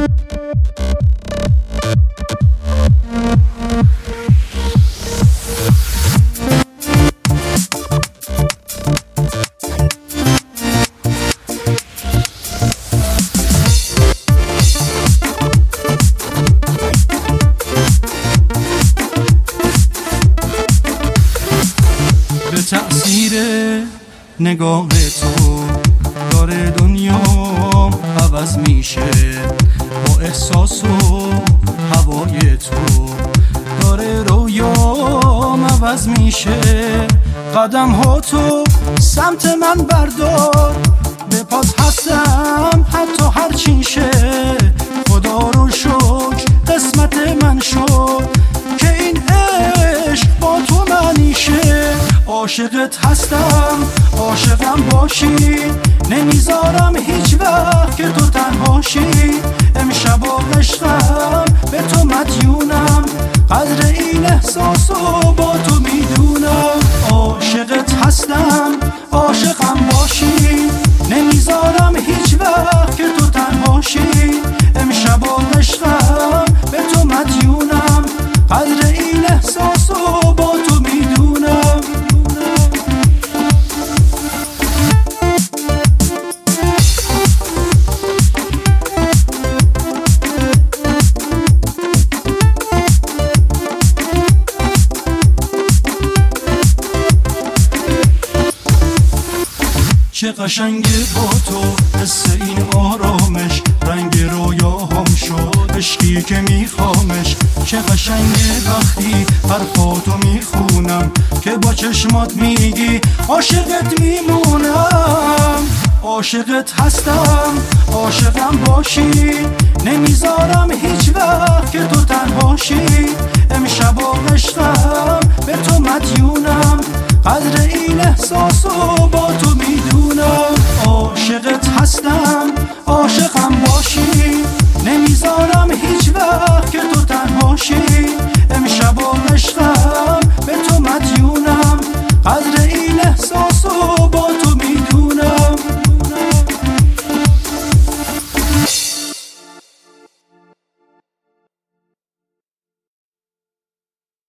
به تأثیر نگاه تو داره دنیام عوض میشه، با احساس و هوای تو داره رویام عوض میشه. قدم ها تو سمت من بردار، به پات هستم حتی هر چی شه. خدا رو شکر قسمت من شد که این عشق با تو منیشه. عاشقت هستم، عاشقم باشی، نمیذارم هیچ وقت که تو تنهاشی. امشب و عشقم به تو مدیونم، قدر این احساسو با تو میدونم. عاشقت هستم، عاشقم باشی، نمیذارم هیچ وقت که تو تنهاشی. امشب و عشقم به تو مدیونم، قدر این احساسو با تو میدونم. چه قشنگه با تو حس این آرامش، رنگ رویاهام شد عشقی که میخوامش. چه قشنگه وقتی حرفاتو میخونم که با چشمات میگی عاشقت میمونم. عاشقت هستم، عاشقم باشی، نمیذارم هیچ وقت که تو تنهاشی. امشب و عشقم به تو مدیونم، قدر این احساسو